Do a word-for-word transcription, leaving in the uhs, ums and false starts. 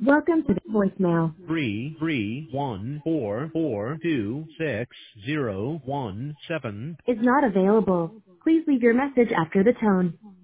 Welcome to the voicemail. three three one four four two six zero one seven Is not available. Please leave your message after the tone.